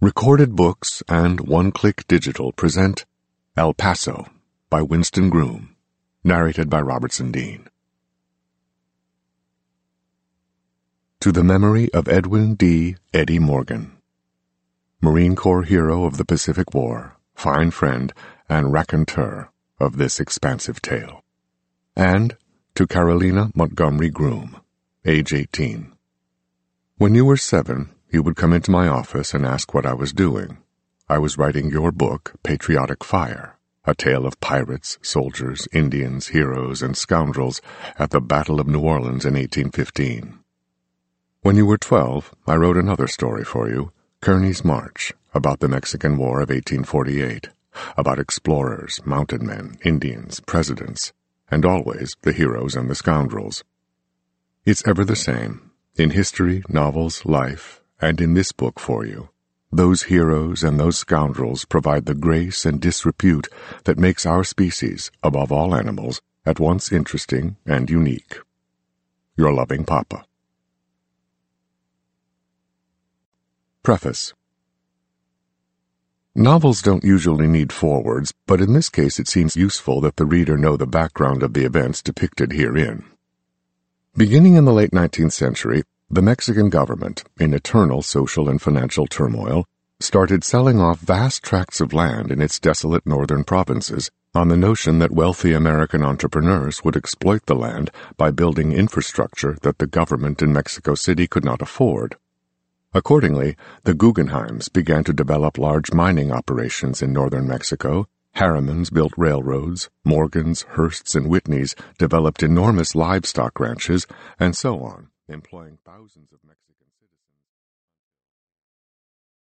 Recorded Books and One Click Digital present El Paso by Winston Groom, narrated by Robertson Dean. To the memory of Edwin D. Eddie Morgan, Marine Corps hero of the Pacific War, fine friend and raconteur of this expansive tale. And to Carolina Montgomery Groom, age 18. When you were 7, you would come into my office and ask what I was doing. I was writing your book, Patriotic Fire, a tale of pirates, soldiers, Indians, heroes, and scoundrels at the Battle of New Orleans in 1815. When you were 12, I wrote another story for you, Kearny's March, about the Mexican War of 1848, about explorers, mounted men, Indians, presidents, and always the heroes and the scoundrels. It's ever the same. In history, novels, life, and in this book for you, those heroes and those scoundrels provide the grace and disrepute that makes our species, above all animals, at once interesting and unique. Your loving Papa. Preface. Novels don't usually need forewords, but in this case it seems useful that the reader know the background of the events depicted herein. Beginning in the late 19th century, the Mexican government, in eternal social and financial turmoil, started selling off vast tracts of land in its desolate northern provinces on the notion that wealthy American entrepreneurs would exploit the land by building infrastructure that the government in Mexico City could not afford. Accordingly, the Guggenheims began to develop large mining operations in northern Mexico. Harrimans built railroads, Morgans, Hearsts, and Whitneys developed enormous livestock ranches, and so on, employing thousands of Mexicans.